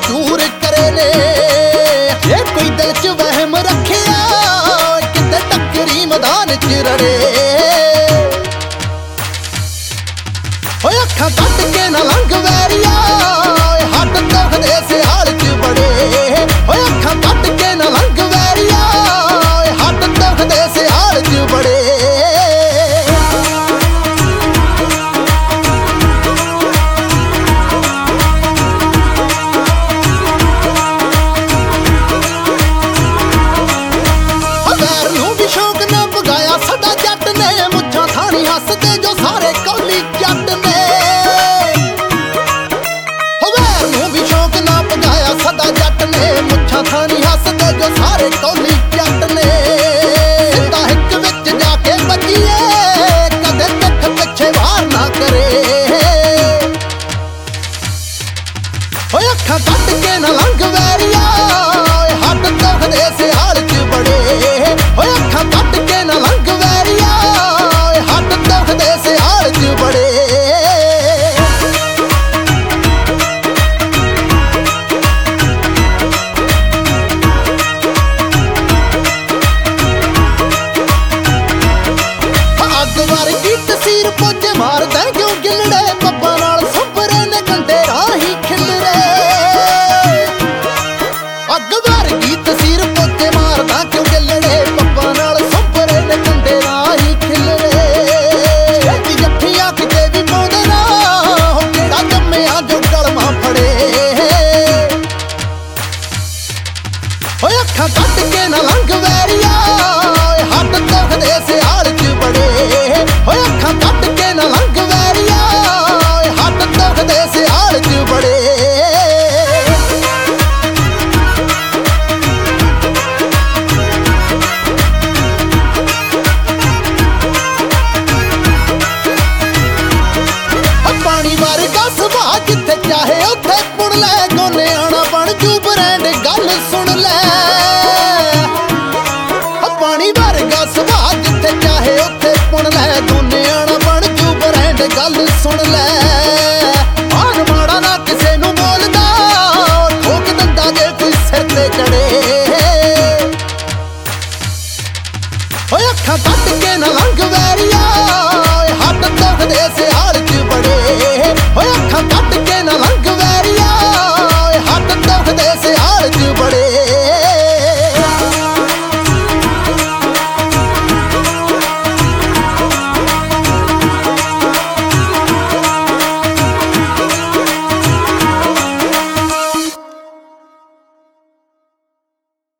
चूर करे ने। जे कोई दिल च वहम रखिया किते टक्करी मैदान च रड़े। ओए अखां कट के ना लंघ वैरिया हट दुख दे सियाल च बड़े। ओए अखां कट के ना लंघ वैरिया हट दुख दे सियाल च बड़े। हसदे जो सारे कौली जट ने वैर नूं भी शौक ना पगाया सदा जट ने। मुछां थानी हसदे जो सारे कौली जट ने। सीधा हिक विच जाके बजीए कदे पिठ पिछे वार ना करे। ओए अखां कट के ना लंघ वैरिया हट दुख दे सियाल च बड़े। ओए अखां कट के ना लंघ वैरिया हट दुख दे सियाल च बड़े। अग वर्गी तसीर पोचे मार दै क्यों गिलड़े। पब्बां नाल सुपरे ने कंडे राही खिलरे। अग वर्गी तसीर पोचे मार दै क्यों गिलड़े। पब्बां नाल सुपरे ने कंडे राही खिलरे। जट्ठियां किते भी पाउंदे ना हो केड़ा जम्मिया जो गलमा फड़े। ओए अखां कट के ना लंघ वैरिया हट दुख दे सियाल च बड़े। ओए अखां कट के ना लंघ वैरिया हट दुख दे सियाल च बड़े। पानी वर्गा सुभाऽ जिथे चाहे उत्थे पुण लै। गोने आना बन जू ब्रांड गल सुन लै। पानी वर्गा सुभाऽ जिथे चाहे उत्थे पुण लै। गोने आना बन जू ब्रांड गल सुन लै। मान माड़ा ना किसे नूं बोलदा ठोक दिंदा जे कोई सिर ते चढ़े। ओए अखां कट के ना लंघ वैरिया हट दुख दे